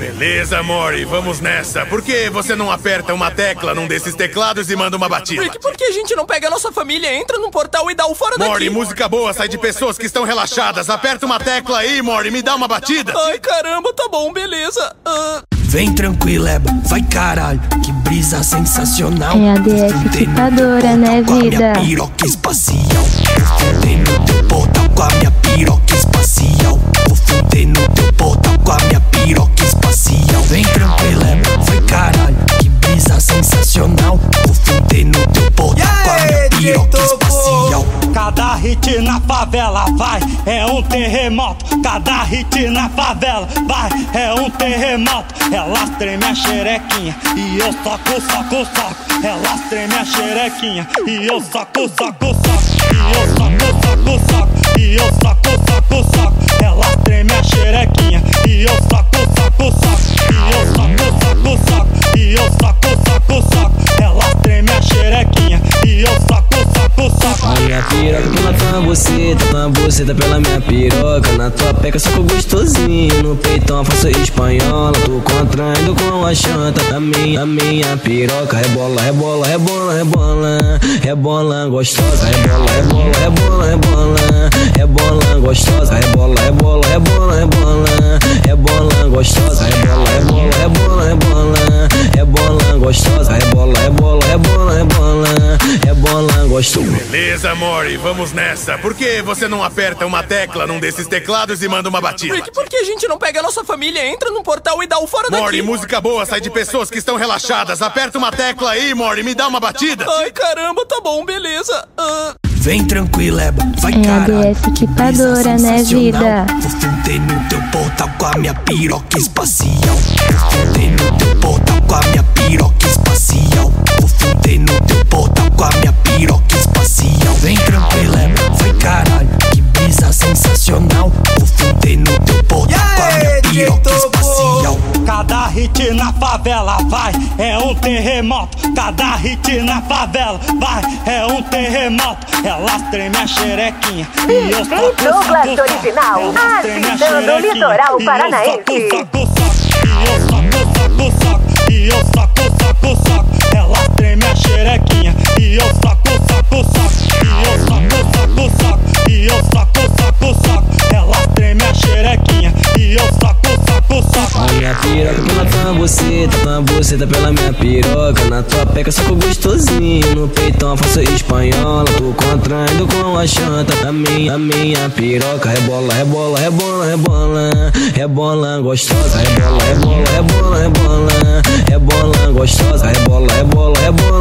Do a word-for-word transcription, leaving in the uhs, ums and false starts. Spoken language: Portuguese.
Beleza, Mori, vamos nessa. Por que você não aperta uma tecla num desses teclados e manda uma batida? Rick, por que a gente não pega a nossa família, entra num portal e dá o fora daqui? Mori, música boa sai de pessoas que estão relaxadas. Aperta uma tecla aí, Mori, me dá uma batida. Ai, caramba, tá bom, beleza. Uh... Vem tranquileba, vai caralho, que brisa sensacional. É a D S equipadora, né, vida? Com a minha piroca espacial. Vou fuder no teu portal com a minha piroca espacial. Vou fuder no teu portal com a minha piroca espacial. Vem tranquileba, vai caralho, que brisa sensacional. Vou fuder no teu portal com a minha piroca espacial. Cada hit na favela vai, é um terremoto. Cada hit na favela vai, é um terremoto. Elas tremem a xerequinha e eu soco, soco, soco. Elas tremem a xerequinha e eu soco, soco, soco. E eu soco, soco, soco. E eu soco, soco, soco. Elas tremem a xerequinha e eu soco, soco, soco. E eu soco, soco, soco. E eu soco, soco, soco. Elas tremem a xerequinha e eu soco, soco, soco. A minha piroca pela tua buceta, tua buceta pela minha piroca. Na tua peca soco gostosinho, no peitão faço espanhola. Tô contraindo com a chanta, a minha, a minha piroca. Rebola, rebola, rebola, rebola. Rebola gostosa, rebola, rebola, rebola, rebola. Rebola gostosa, rebola, rebola, rebola, rebola. Rebola gostosa, rebola, rebola, rebola, rebola. Rebola gostosa, rebola, rebola, rebola, rebola. Rebola gostosa. Beleza, Mori, vamos nessa. Por que você não aperta uma tecla num desses teclados e manda uma batida? Rick, por que a gente não pega a nossa família, entra num portal e dá o fora daqui? Mori, música boa sai de pessoas que estão relaxadas. Aperta uma tecla aí, Mori, me dá uma batida. Ai, caramba, tá bom, beleza. Uh... Vem tranquileba, vai é caralho. É a D S equipadora, né, vida? Vou fuder no teu portal com a minha piroca espacial. Vou fuder no teu portal com a minha piroca espacial. Vou fuder no teu portal com a minha piroca espacial. Vem tranquileba, vai caralho, que brisa sensacional. Vou fuder no teu portal com a minha piroca espacial. Cada hit na favela vai, é um terremoto. Cada hit na favela vai, é um terremoto. Elas tremem a xerequinha e eu soco, Douglas soco, soco. original, Elas tremem a agitando o xerequinha litoral e eu paranaense. soco, soco, soco. E eu soco, soco, soco. E eu soco, soco, soco. Elas tremem a xerequinha e eu soco, soco, soco. E eu soco, soco, soco. E eu soco, soco, soco. Elas tremem a xerequinha e eu soco, soco, soco. A minha piroca pela tua buceta, tua buceta pela minha piroca. Na tua peca soco gostosinho, no peitão faço espanhola. Tô contraindo com a chanta, a minha, a minha piroca. Rebola, rebola, rebola, rebola. Rebola gostosa, rebola, rebola, rebola, rebola. Rebola gostosa, rebola, rebola, rebola.